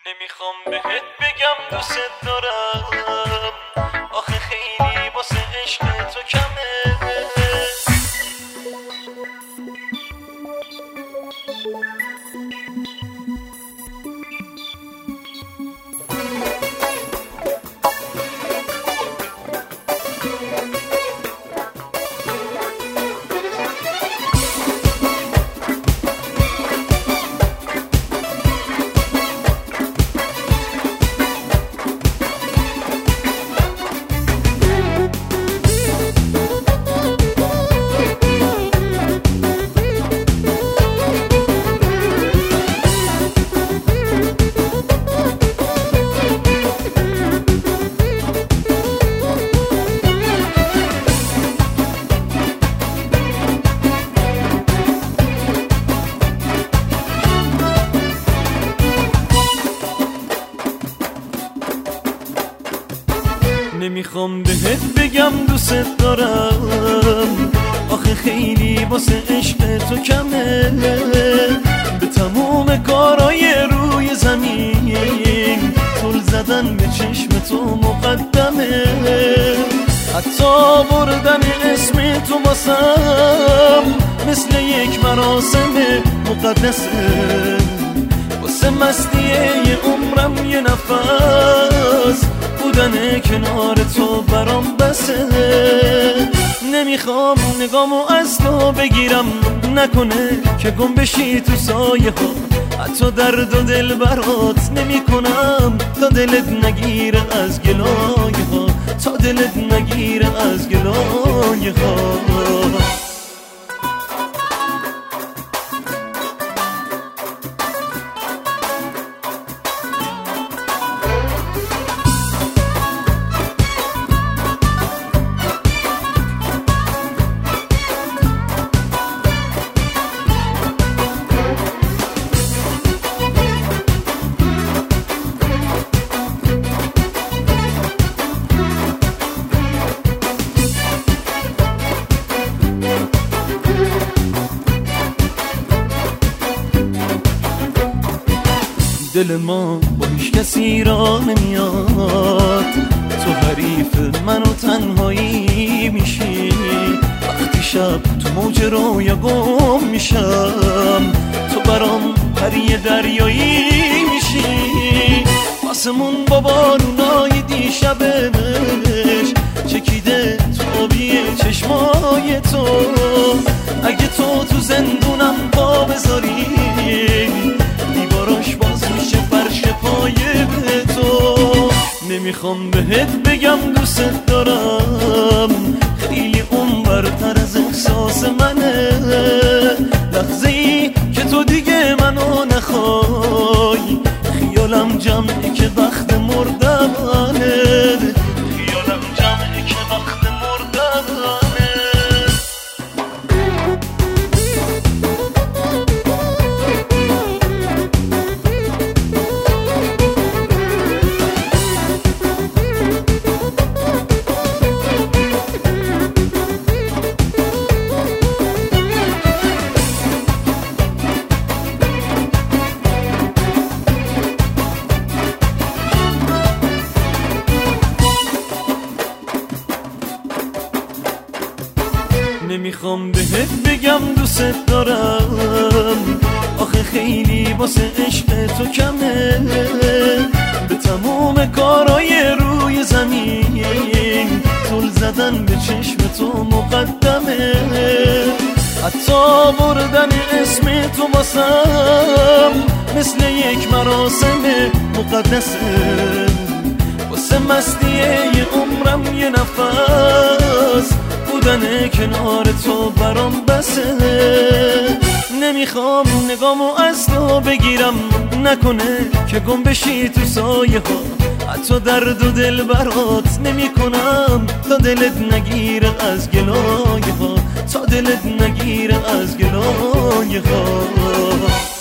نمیخوام بهت بگم دوست دارم، آخه خیلی واسه عشق تو کمه. نمیخوام بهت بگم دوست دارم، آخه خیلی واسه عشق تو کمه. به تموم کارای روی زمین زل زدن به چشم تو مقدمه. حتی بردن اسم تو واسم مثل یک مراسم مقدسه. واسه مستیه عمرم یه نفس بودن کنار تو برام بسه. نمیخوام نگامو از تو بگیرم، نکنه که گم بشی تو سایه ها. حتی درد و دل برات نمی کنم تا دلت نگیره از گلایه ها، تا دلت نگیره از گلایه ها. دل ما با هیچ کسی را نمیاد، تو حریف من و تنهایی میشی. وقتی شب تو موج رویا گم میشم، تو برام پری دریایی میشی. آسمون با بارونای دیشبش چکیده تو آبی چشمای تو. اگه تو زندونم پا بذاری، دیواراش باز میشه فرش پای به تو. نمیخوام بهت بگم دوست دارم، خیلی اونورتر از احساس منه. لحظه ای که تو دیگه منو نخوای، خیالم جمعه که وقت مردنه. خیالم جمعه که وقت مردنه. نمیخوام بهت بگم دوست دارم، آخه خیلی واسه عشق تو کمه. به تموم کارای روی زمین زل زدن به چشم تو مقدمه. حتی بردن اسم تو واسم مثل یک مراسم مقدسه. واسه مستیه عمرم یه نفس بودن کنار تو برام بسه. نمیخوام نگامو از تو بگیرم، نکنه که گم بشی تو سایه ها. حتی درد و دل برات نمی کنم تا دلت نگیره از گلایه ها، تا دلت نگیره از گلایه ها.